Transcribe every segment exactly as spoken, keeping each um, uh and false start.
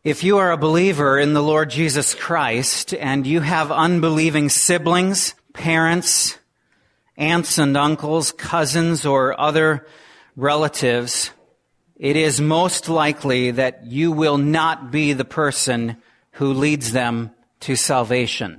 If you are a believer in the Lord Jesus Christ and you have unbelieving siblings, parents, aunts and uncles, cousins, or other relatives, it is most likely that you will not be the person who leads them to salvation.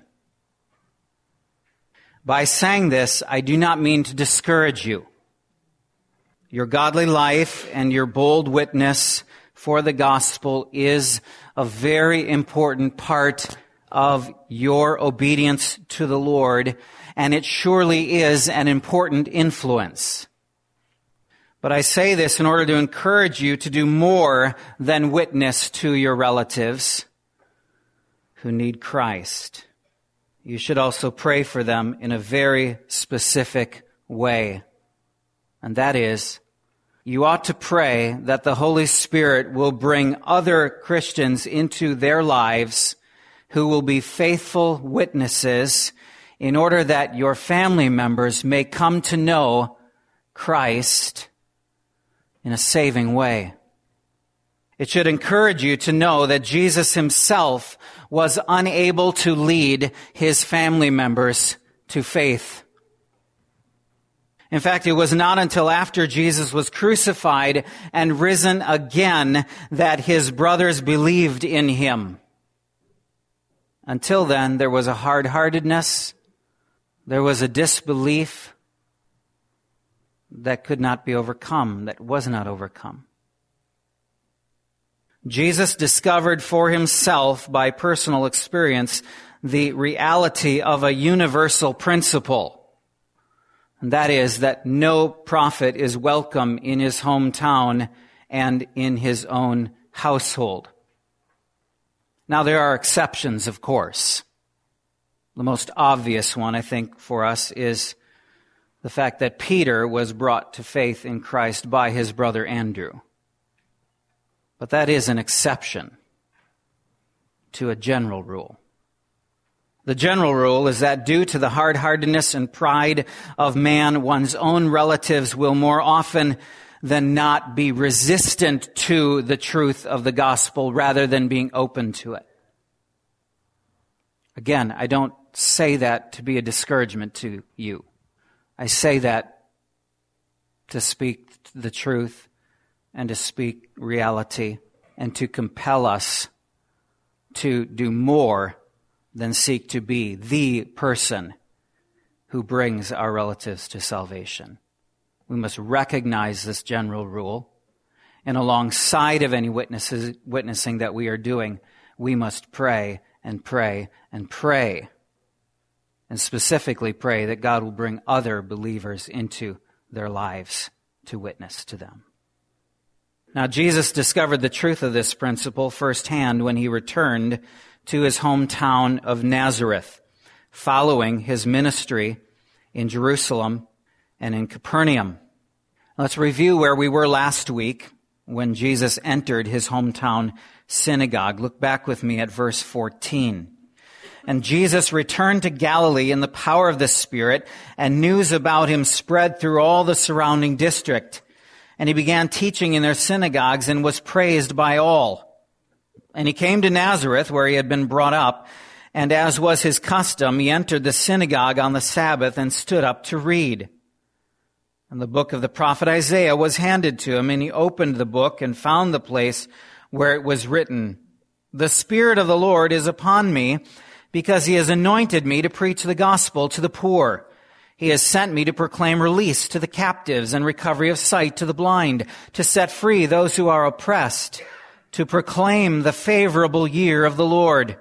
By saying this, I do not mean to discourage you. Your godly life and your bold witness for the gospel is a very important part of your obedience to the Lord, and it surely is an important influence. But I say this in order to encourage you to do more than witness to your relatives who need Christ. You should also pray for them in a very specific way. And that is, you ought to pray that the Holy Spirit will bring other Christians into their lives who will be faithful witnesses in order that your family members may come to know Christ in a saving way. It should encourage you to know that Jesus himself was unable to lead his family members to faith. In fact, it was not until after Jesus was crucified and risen again that his brothers believed in him. Until then, there was a hard-heartedness, there was a disbelief that could not be overcome, that was not overcome. Jesus discovered for himself by personal experience the reality of a universal principle. And that is that no prophet is welcome in his hometown and in his own household. Now, there are exceptions, of course. The most obvious one, I think, for us is the fact that Peter was brought to faith in Christ by his brother Andrew. But that is an exception to a general rule. The general rule is that due to the hard-heartedness and pride of man, one's own relatives will more often than not be resistant to the truth of the gospel rather than being open to it. Again, I don't say that to be a discouragement to you. I say that to speak the truth and to speak reality and to compel us to do more than seek to be the person who brings our relatives to salvation. We must recognize this general rule, and alongside of any witnesses, witnessing that we are doing, we must pray and pray and pray, and specifically pray that God will bring other believers into their lives to witness to them. Now, Jesus discovered the truth of this principle firsthand when he returned to his hometown of Nazareth, following his ministry in Jerusalem and in Capernaum. Let's review where we were last week when Jesus entered his hometown synagogue. Look back with me at verse fourteen. And Jesus returned to Galilee in the power of the Spirit, and news about him spread through all the surrounding district. And he began teaching in their synagogues and was praised by all. And he came to Nazareth, where he had been brought up, and as was his custom, he entered the synagogue on the Sabbath and stood up to read. And the book of the prophet Isaiah was handed to him, and he opened the book and found the place where it was written, "The Spirit of the Lord is upon me, because he has anointed me to preach the gospel to the poor. He has sent me to proclaim release to the captives and recovery of sight to the blind, to set free those who are oppressed, to proclaim the favorable year of the Lord."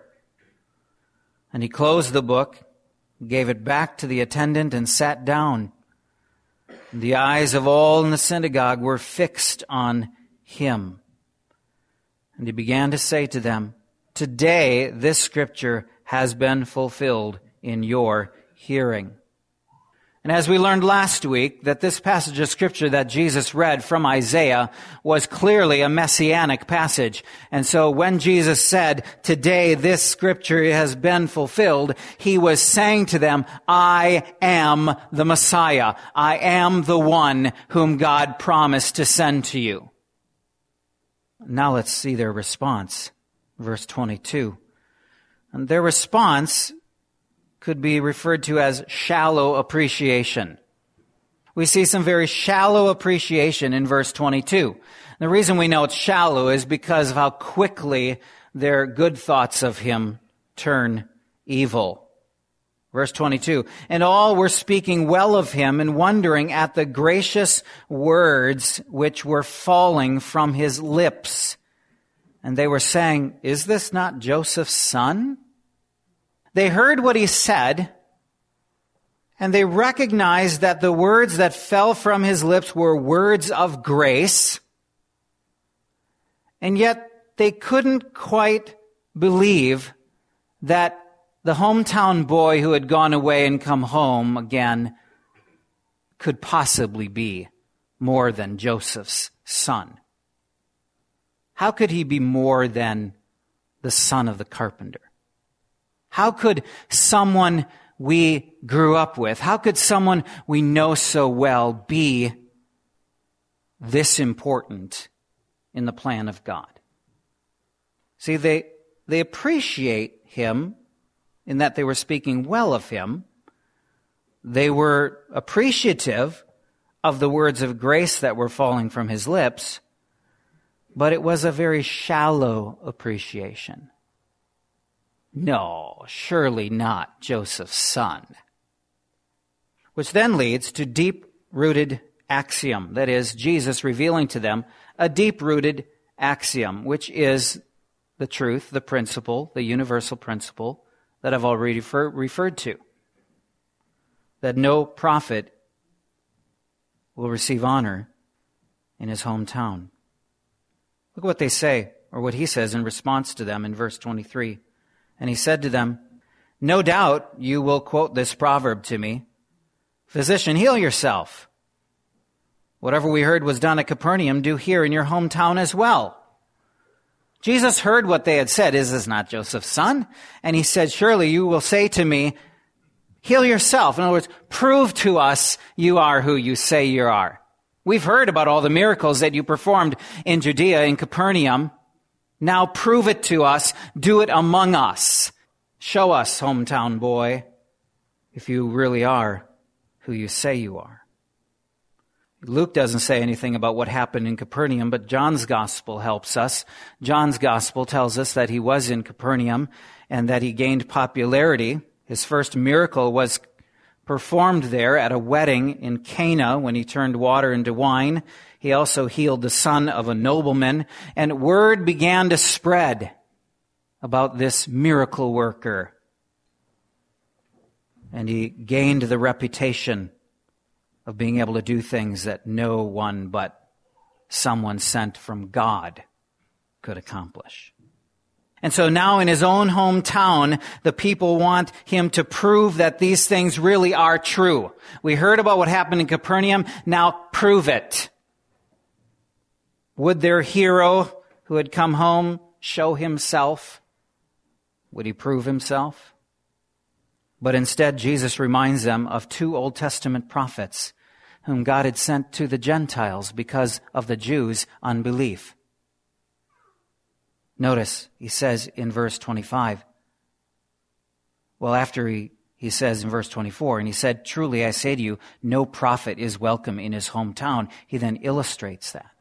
And he closed the book, gave it back to the attendant, and sat down. And the eyes of all in the synagogue were fixed on him. And he began to say to them, "Today this scripture has been fulfilled in your hearing." And as we learned last week, that this passage of Scripture that Jesus read from Isaiah was clearly a messianic passage. And so when Jesus said, "Today this Scripture has been fulfilled," he was saying to them, "I am the Messiah. I am the one whom God promised to send to you." Now let's see their response. verse twenty-two. And their response could be referred to as shallow appreciation. We see some very shallow appreciation in verse twenty-two. The reason we know it's shallow is because of how quickly their good thoughts of him turn evil. Verse twenty-two, and all were speaking well of him and wondering at the gracious words which were falling from his lips. And they were saying, is this not Joseph's son? They heard what he said, and they recognized that the words that fell from his lips were words of grace, and yet they couldn't quite believe that the hometown boy who had gone away and come home again could possibly be more than Joseph's son. How could he be more than the son of the carpenter? How could someone we grew up with, how could someone we know so well be this important in the plan of God? See, they, they appreciate him in that they were speaking well of him. They were appreciative of the words of grace that were falling from his lips, but it was a very shallow appreciation. No, surely not Joseph's son. Which then leads to deep-rooted axiom. That is, Jesus revealing to them a deep-rooted axiom, which is the truth, the principle, the universal principle that I've already refer- referred to. That no prophet will receive honor in his hometown. Look what they say, or what he says in response to them in verse twenty-three. And he said to them, no doubt you will quote this proverb to me, physician, heal yourself. Whatever we heard was done at Capernaum, do here in your hometown as well. Jesus heard what they had said, is this not Joseph's son? And he said, surely you will say to me, heal yourself. In other words, prove to us you are who you say you are. We've heard about all the miracles that you performed in Judea, in Capernaum. Now prove it to us. Do it among us. Show us, hometown boy, if you really are who you say you are. Luke doesn't say anything about what happened in Capernaum, but John's gospel helps us. John's gospel tells us that he was in Capernaum and that he gained popularity. His first miracle was performed there at a wedding in Cana when he turned water into wine. He also healed the son of a nobleman, and word began to spread about this miracle worker. And he gained the reputation of being able to do things that no one but someone sent from God could accomplish. And so now in his own hometown, the people want him to prove that these things really are true. We heard about what happened in Capernaum, now prove it. Would their hero who had come home show himself? Would he prove himself? But instead, Jesus reminds them of two Old Testament prophets whom God had sent to the Gentiles because of the Jews' unbelief. Notice, he says in verse twenty-five, well, after he, he says in verse twenty-four, and he said, truly I say to you, no prophet is welcome in his hometown. He then illustrates that.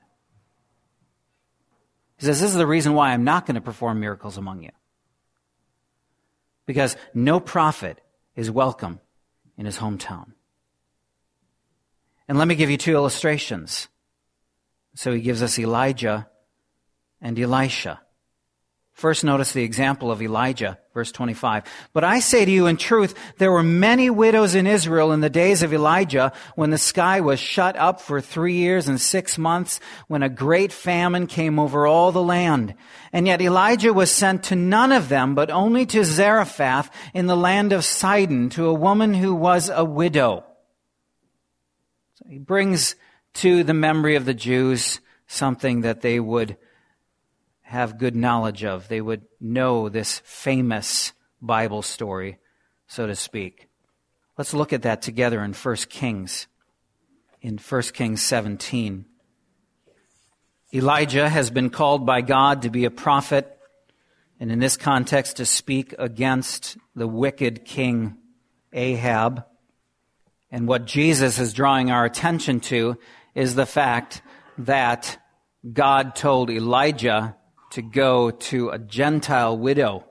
He says, this is the reason why I'm not going to perform miracles among you. Because no prophet is welcome in his hometown. And let me give you two illustrations. So he gives us Elijah and Elisha. First, notice the example of Elijah, verse twenty-five. But I say to you in truth, there were many widows in Israel in the days of Elijah when the sky was shut up for three years and six months, when a great famine came over all the land. And yet Elijah was sent to none of them, but only to Zarephath in the land of Sidon, to a woman who was a widow. So he brings to the memory of the Jews something that they would have good knowledge of. They would know this famous Bible story, so to speak. Let's look at that together in First Kings. In First Kings seventeen. Elijah has been called by God to be a prophet and in this context to speak against the wicked king Ahab. And what Jesus is drawing our attention to is the fact that God told Elijah to go to a Gentile widow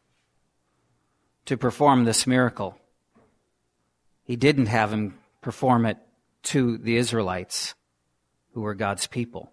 to perform this miracle. He didn't have him perform it to the Israelites, who were God's people.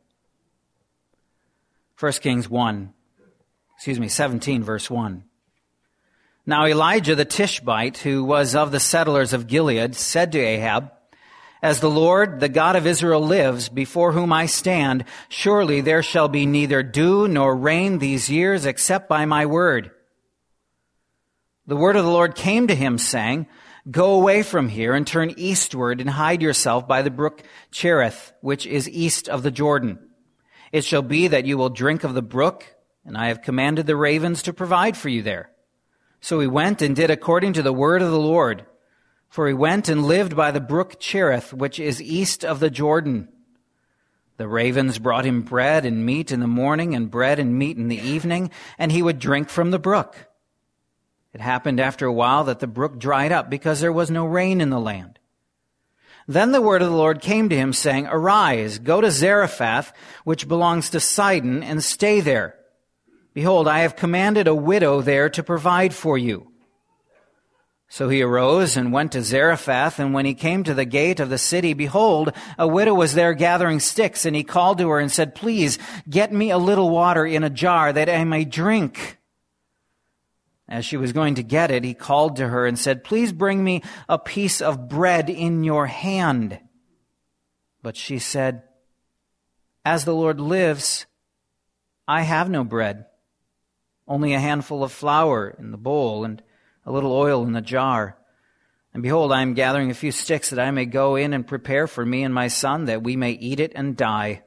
First Kings one, excuse me, seventeen, verse one. Now Elijah the Tishbite, who was of the settlers of Gilead, said to Ahab, "As the Lord, the God of Israel, lives, before whom I stand, surely there shall be neither dew nor rain these years except by my word." The word of the Lord came to him, saying, "Go away from here and turn eastward and hide yourself by the brook Cherith, which is east of the Jordan. It shall be that you will drink of the brook, and I have commanded the ravens to provide for you there." So he went and did according to the word of the Lord. For he went and lived by the brook Cherith, which is east of the Jordan. The ravens brought him bread and meat in the morning, and bread and meat in the evening, and he would drink from the brook. It happened after a while that the brook dried up, because there was no rain in the land. Then the word of the Lord came to him, saying, "Arise, go to Zarephath, which belongs to Sidon, and stay there. Behold, I have commanded a widow there to provide for you." So he arose and went to Zarephath, and when he came to the gate of the city, behold, a widow was there gathering sticks, and he called to her and said, "Please, get me a little water in a jar, that I may drink." As she was going to get it, he called to her and said, "Please bring me a piece of bread in your hand." But she said, "As the Lord lives, I have no bread, only a handful of flour in the bowl and a little oil in the jar. And behold, I am gathering a few sticks that I may go in and prepare for me and my son, that we may eat it and die."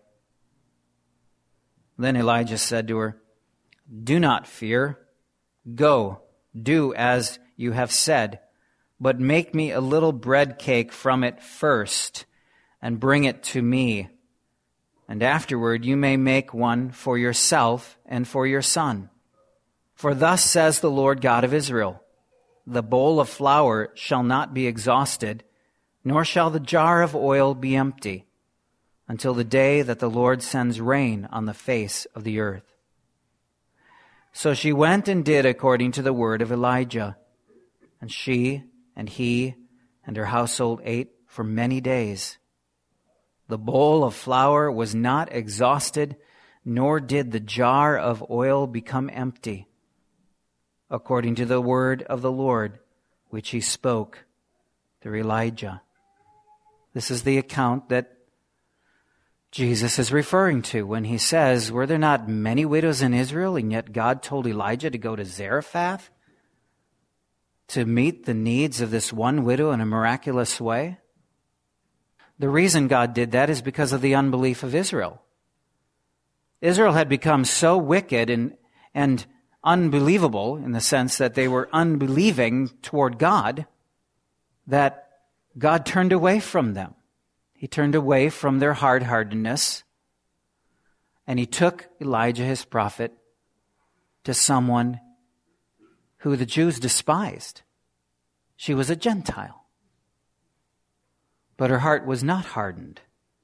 Then Elijah said to her, "Do not fear. Go, do as you have said, but make me a little bread cake from it first, and bring it to me. And afterward you may make one for yourself and for your son. For thus says the Lord God of Israel, the bowl of flour shall not be exhausted, nor shall the jar of oil be empty, until the day that the Lord sends rain on the face of the earth." So she went and did according to the word of Elijah. And she and he and her household ate for many days. The bowl of flour was not exhausted, nor did the jar of oil become empty, according to the word of the Lord, which he spoke through Elijah. This is the account that Jesus is referring to when he says, were there not many widows in Israel, and yet God told Elijah to go to Zarephath to meet the needs of this one widow in a miraculous way? The reason God did that is because of the unbelief of Israel. Israel had become so wicked and, and unbelievable in the sense that they were unbelieving toward God that God turned away from them. He turned away from their hard-heartedness, and he took Elijah, his prophet, to someone who the Jews despised. She was a Gentile, but her heart was not hardened.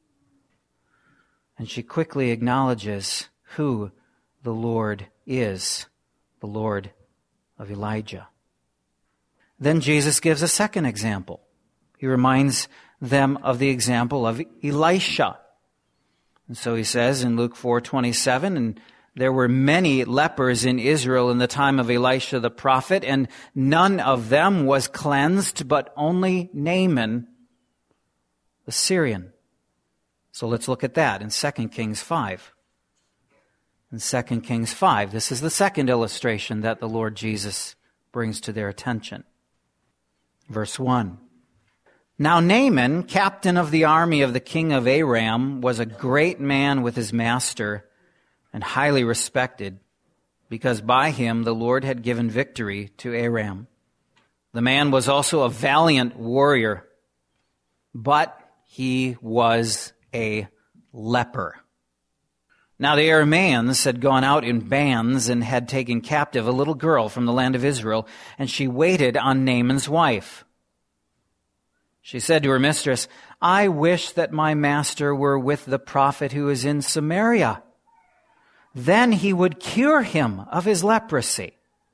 And she quickly acknowledges who the Lord is, the Lord of Elijah. Then Jesus gives a second example. He reminds them of the example of Elisha. And so he says in Luke four twenty-seven, and there were many lepers in Israel in the time of Elisha the prophet, and none of them was cleansed, but only Naaman the Syrian. So let's look at that in Second Kings five. In Second Kings five, this is the second illustration that the Lord Jesus brings to their attention. Verse one. Now Naaman, captain of the army of the king of Aram, was a great man with his master and highly respected, because by him the Lord had given victory to Aram. The man was also a valiant warrior, but he was a leper. Now the Arameans had gone out in bands and had taken captive a little girl from the land of Israel, and she waited on Naaman's wife. She said to her mistress, I wish that my master were with the prophet who is in Samaria. Then he would cure him of his leprosy.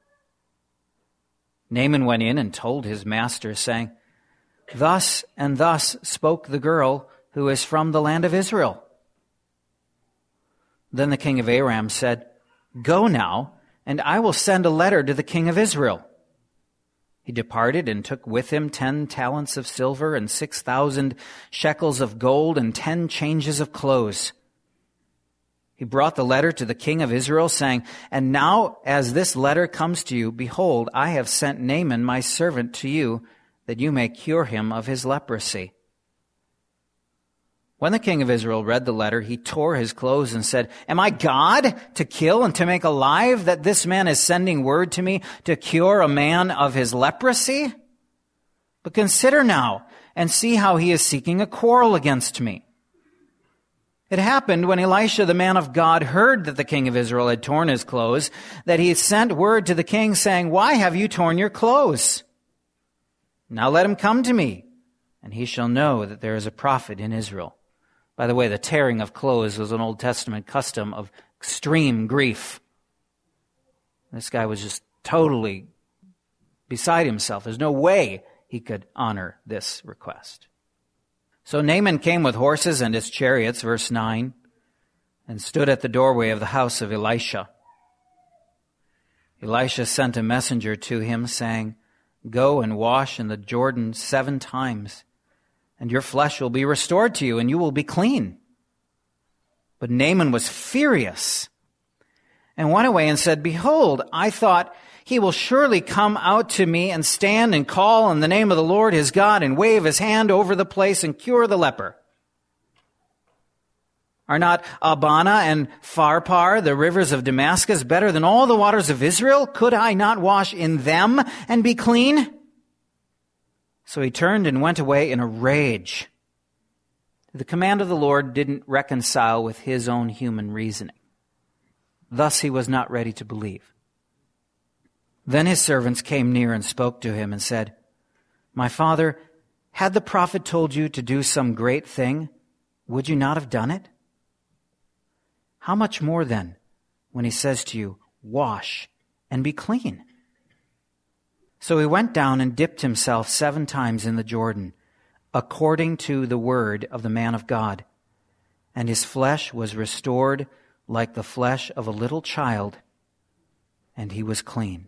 Naaman went in and told his master, saying, Thus and thus spoke the girl who is from the land of Israel. Then the king of Aram said, Go now, and I will send a letter to the king of Israel. He departed and took with him ten talents of silver and six thousand shekels of gold and ten changes of clothes. He brought the letter to the king of Israel, saying, And now, as this letter comes to you, behold, I have sent Naaman my servant to you, that you may cure him of his leprosy. When the king of Israel read the letter, he tore his clothes and said, Am I God to kill and to make alive, that this man is sending word to me to cure a man of his leprosy? But consider now and see how he is seeking a quarrel against me. It happened when Elisha, the man of God, heard that the king of Israel had torn his clothes, that he sent word to the king, saying, Why have you torn your clothes? Now let him come to me, and he shall know that there is a prophet in Israel. By the way, the tearing of clothes was an Old Testament custom of extreme grief. This guy was just totally beside himself. There's no way he could honor this request. So Naaman came with horses and his chariots, verse nine, and stood at the doorway of the house of Elisha. Elisha sent a messenger to him, saying, Go and wash in the Jordan seven times, and your flesh will be restored to you, and you will be clean. But Naaman was furious and went away and said, Behold, I thought, he will surely come out to me and stand and call on the name of the Lord his God and wave his hand over the place and cure the leper. Are not Abana and Pharpar, the rivers of Damascus, better than all the waters of Israel? Could I not wash in them and be clean? So he turned and went away in a rage. The command of the Lord didn't reconcile with his own human reasoning. Thus he was not ready to believe. Then his servants came near and spoke to him and said, My father, had the prophet told you to do some great thing, would you not have done it? How much more then when he says to you, Wash and be clean? So he went down and dipped himself seven times in the Jordan, according to the word of the man of God. And his flesh was restored like the flesh of a little child, and he was clean.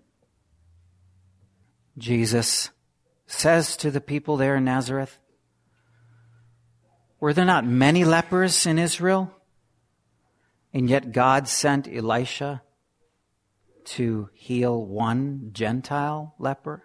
Jesus says to the people there in Nazareth, Were there not many lepers in Israel? And yet God sent Elisha to heal one Gentile leper?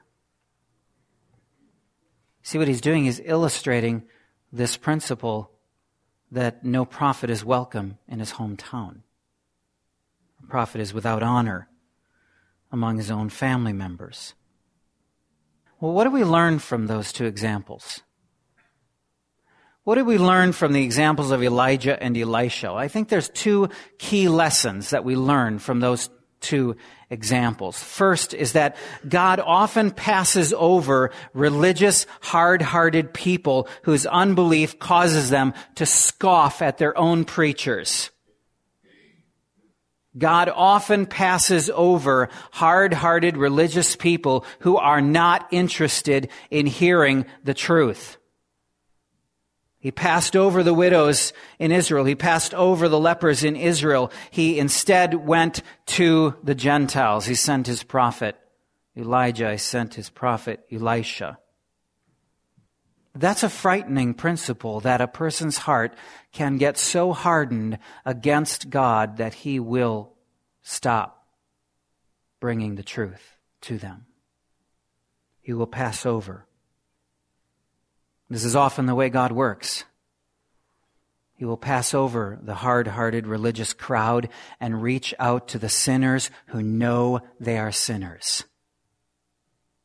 See, what he's doing is illustrating this principle that no prophet is welcome in his hometown. A prophet is without honor among his own family members. Well, what do we learn from those two examples? What did we learn from the examples of Elijah and Elisha? I think there's two key lessons that we learn from those two examples. First is that God often passes over religious, hard-hearted people whose unbelief causes them to scoff at their own preachers. God often passes over hard-hearted religious people who are not interested in hearing the truth. He passed over the widows in Israel. He passed over the lepers in Israel. He instead went to the Gentiles. He sent his prophet Elijah. He sent his prophet Elisha. That's a frightening principle, that a person's heart can get so hardened against God that he will stop bringing the truth to them. He will pass over. This is often the way God works. He will pass over the hard-hearted religious crowd and reach out to the sinners who know they are sinners.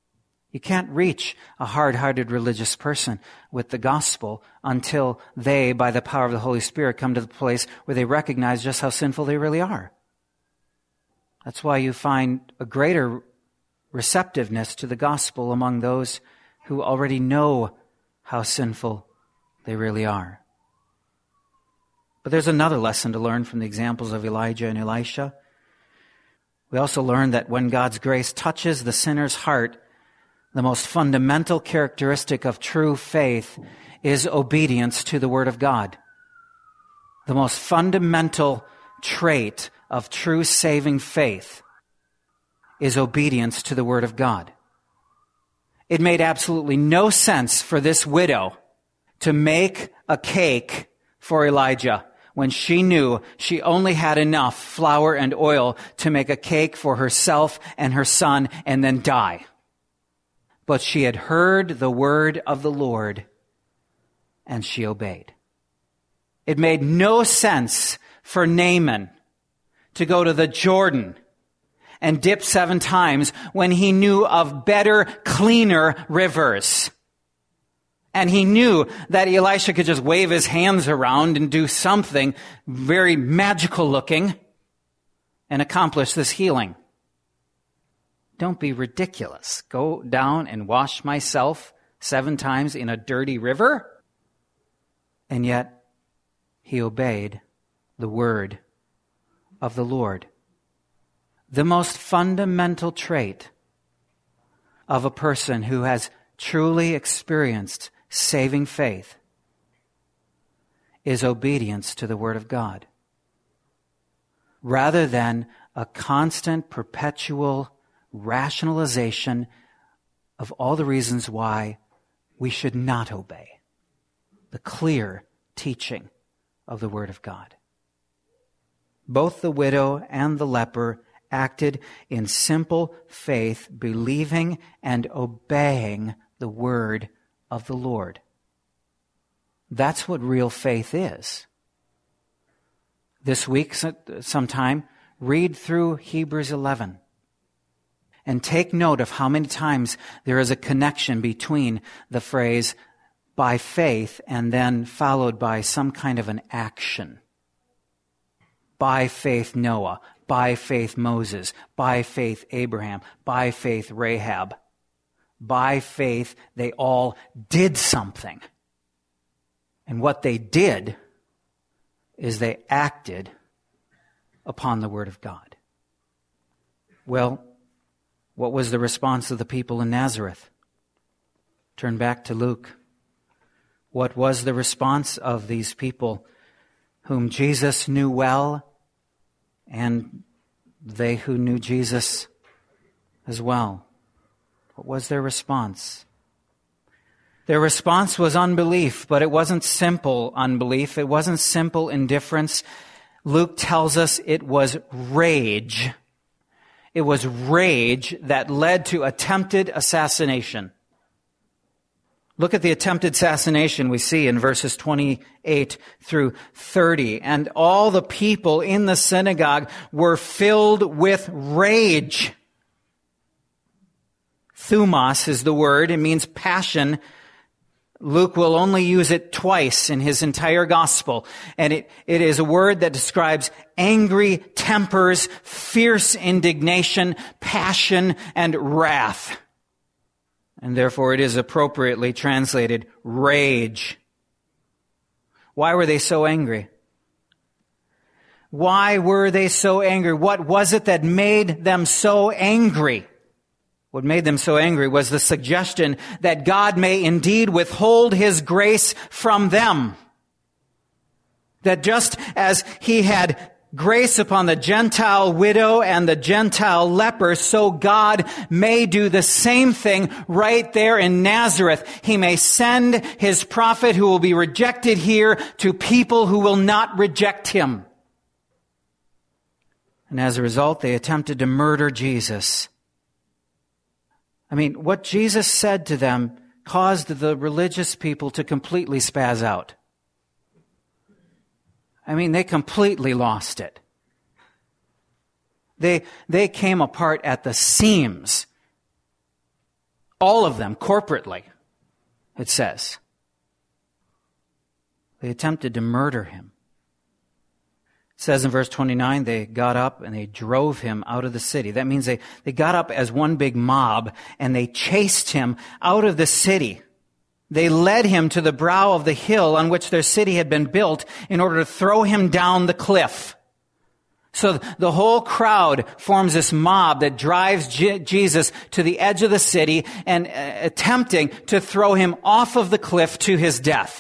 You can't reach a hard-hearted religious person with the gospel until they, by the power of the Holy Spirit, come to the place where they recognize just how sinful they really are. That's why you find a greater receptiveness to the gospel among those who already know how sinful they really are. But there's another lesson to learn from the examples of Elijah and Elisha. We also learn that when God's grace touches the sinner's heart, the most fundamental characteristic of true faith is obedience to the Word of God. The most fundamental trait of true saving faith is obedience to the Word of God. It made absolutely no sense for this widow to make a cake for Elijah when she knew she only had enough flour and oil to make a cake for herself and her son and then die. But she had heard the word of the Lord, and she obeyed. It made no sense for Naaman to go to the Jordan and dip seven times when he knew of better, cleaner rivers. And he knew that Elisha could just wave his hands around and do something very magical looking and accomplish this healing. Don't be ridiculous. Go down and wash myself seven times in a dirty river? And yet, he obeyed the word of the Lord. The most fundamental trait of a person who has truly experienced saving faith is obedience to the Word of God, rather than a constant, perpetual rationalization of all the reasons why we should not obey the clear teaching of the Word of God. Both the widow and the leper acted in simple faith, believing and obeying the word of the Lord. That's what real faith is. This week, sometime, read through Hebrews eleven and take note of how many times there is a connection between the phrase by faith and then followed by some kind of an action. By faith Noah, by faith Moses, by faith Abraham, by faith Rahab. By faith they all did something. And what they did is they acted upon the Word of God. Well, what was the response of the people in Nazareth? Turn back to Luke. What was the response of these people whom Jesus knew well and they who knew Jesus as well? What was their response? Their response was unbelief, but it wasn't simple unbelief. It wasn't simple indifference. Luke tells us it was rage. It was rage that led to attempted assassination. Look at the attempted assassination we see in verses twenty-eight through thirty. And all the people in the synagogue were filled with rage. Thumos is the word. It means passion. Luke will only use it twice in his entire gospel. And it, it is a word that describes angry tempers, fierce indignation, passion, and wrath. And therefore it is appropriately translated rage. Why were they so angry? Why were they so angry? What was it that made them so angry? What made them so angry was the suggestion that God may indeed withhold His grace from them. That just as He had grace upon the Gentile widow and the Gentile leper, so God may do the same thing right there in Nazareth. He may send His prophet who will be rejected here to people who will not reject Him. And as a result, they attempted to murder Jesus. I mean, what Jesus said to them caused the religious people to completely spaz out. I mean, they completely lost it. They, they came apart at the seams. All of them, corporately, it says. They attempted to murder him. It says in verse twenty-nine, they got up and they drove him out of the city. That means they, they got up as one big mob and they chased him out of the city. They led him to the brow of the hill on which their city had been built in order to throw him down the cliff. So the whole crowd forms this mob that drives Je- Jesus to the edge of the city and uh, attempting to throw him off of the cliff to his death.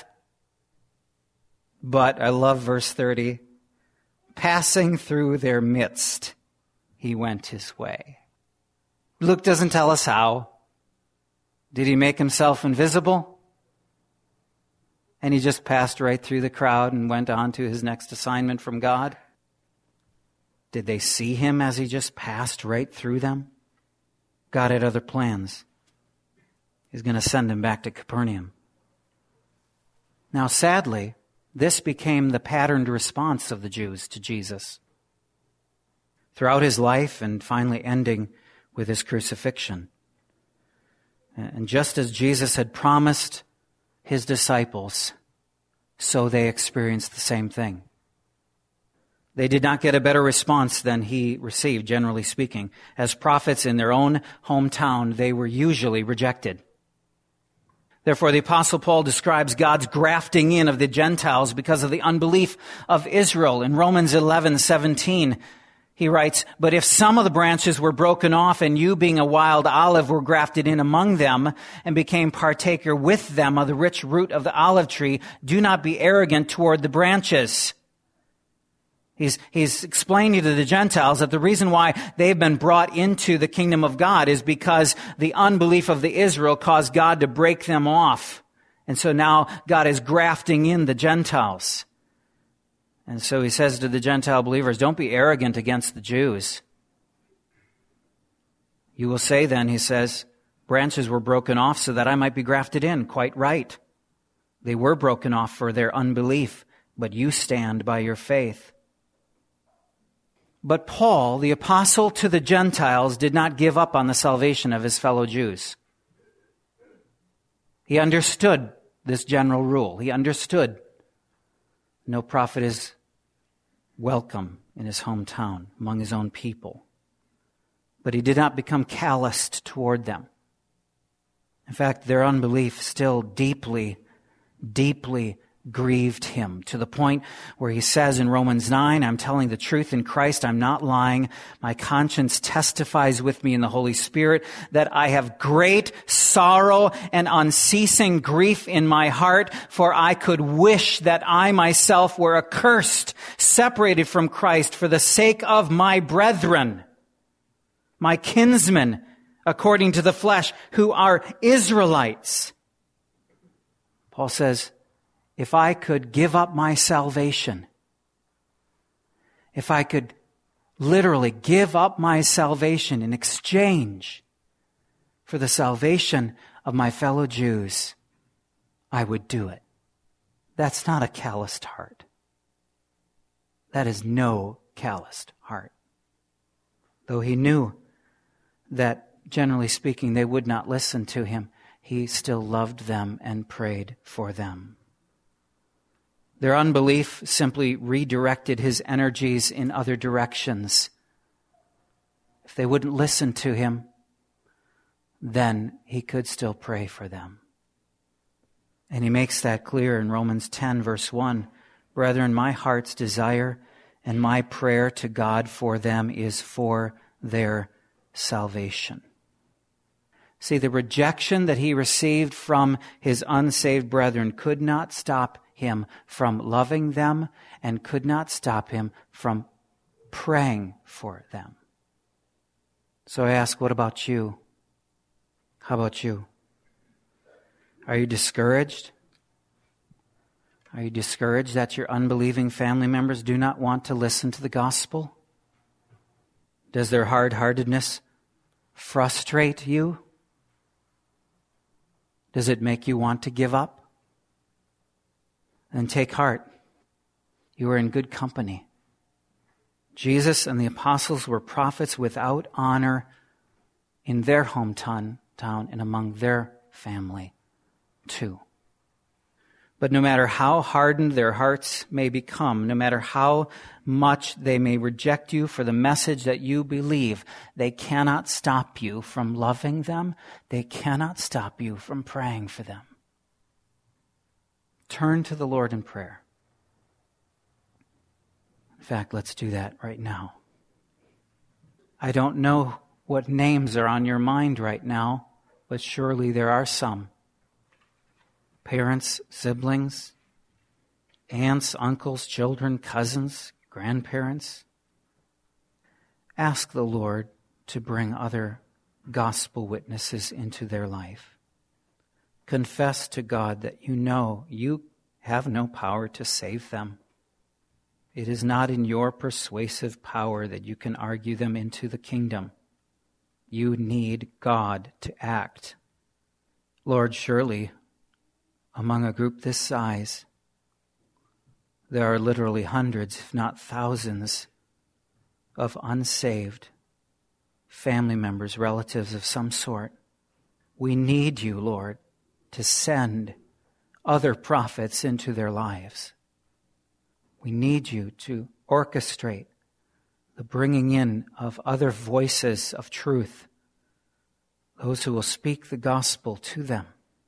But I love verse thirty. Passing through their midst, he went his way. Luke doesn't tell us how. Did he make himself invisible? And he just passed right through the crowd and went on to his next assignment from God? Did they see him as he just passed right through them? God had other plans. He's going to send him back to Capernaum. Now, sadly, this became the patterned response of the Jews to Jesus throughout his life and finally ending with his crucifixion. And just as Jesus had promised his disciples, so they experienced the same thing. They did not get a better response than he received, generally speaking. As prophets in their own hometown, they were usually rejected. Therefore, the Apostle Paul describes God's grafting in of the Gentiles because of the unbelief of Israel. In Romans eleven seventeen, he writes, "But if some of the branches were broken off, and you, being a wild olive, were grafted in among them, and became partaker with them of the rich root of the olive tree, do not be arrogant toward the branches." He's, he's explaining to the Gentiles that the reason why they've been brought into the kingdom of God is because the unbelief of the Israel caused God to break them off. And so now God is grafting in the Gentiles. And so he says to the Gentile believers, don't be arrogant against the Jews. You will say then, he says, branches were broken off so that I might be grafted in. Quite right. They were broken off for their unbelief, but you stand by your faith. But Paul, the apostle to the Gentiles, did not give up on the salvation of his fellow Jews. He understood this general rule. He understood no prophet is welcome in his hometown, among his own people. But he did not become calloused toward them. In fact, their unbelief still deeply, deeply grieved him, to the point where he says in Romans nine, I'm telling the truth in Christ, I'm not lying. My conscience testifies with me in the Holy Spirit that I have great sorrow and unceasing grief in my heart, for I could wish that I myself were accursed, separated from Christ for the sake of my brethren, my kinsmen, according to the flesh, who are Israelites. Paul says, if I could give up my salvation, if I could literally give up my salvation in exchange for the salvation of my fellow Jews, I would do it. That's not a calloused heart. That is no calloused heart. Though he knew that, generally speaking, they would not listen to him, he still loved them and prayed for them. Their unbelief simply redirected his energies in other directions. If they wouldn't listen to him, then he could still pray for them. And he makes that clear in Romans ten, verse one. Brethren, my heart's desire and my prayer to God for them is for their salvation. See, the rejection that he received from his unsaved brethren could not stop him from loving them and could not stop him from praying for them. So I ask, what about you? How about you? Are you discouraged? Are you discouraged that your unbelieving family members do not want to listen to the gospel? Does their hard-heartedness frustrate you? Does it make you want to give up? Then take heart. You are in good company. Jesus and the apostles were prophets without honor in their hometown, town and among their family too. But no matter how hardened their hearts may become, no matter how much they may reject you for the message that you believe, they cannot stop you from loving them. They cannot stop you from praying for them. Turn to the Lord in prayer. In fact, let's do that right now. I don't know what names are on your mind right now, but surely there are some. Parents, siblings, aunts, uncles, children, cousins, grandparents. Ask the Lord to bring other gospel witnesses into their life. Confess to God that you know you have no power to save them. It is not in your persuasive power that you can argue them into the kingdom. You need God to act. Lord, surely among a group this size, there are literally hundreds, if not thousands, of unsaved family members, relatives of some sort. We need you, Lord, to send other prophets into their lives. We need you to orchestrate the bringing in of other voices of truth, those who will speak the gospel to them.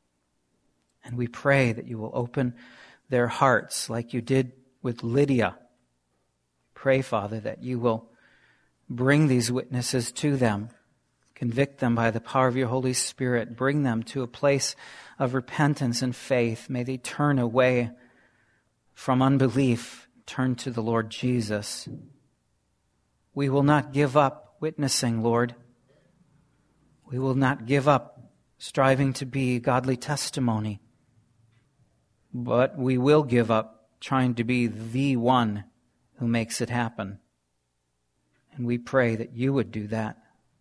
And we pray that you will open their hearts like you did with Lydia. Pray, Father, that you will bring these witnesses to them, convict them by the power of your Holy Spirit, bring them to a place of repentance and faith. May they turn away from unbelief, turn to the Lord Jesus. We will not give up witnessing, Lord. We will not give up striving to be godly testimony. But we will give up trying to be the one who makes it happen. And we pray that you would do that.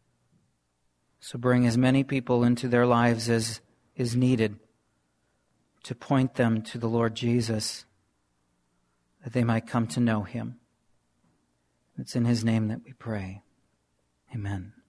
So bring as many people into their lives as is needed to point them to the Lord Jesus, that they might come to know him. It's in his name that we pray. Amen.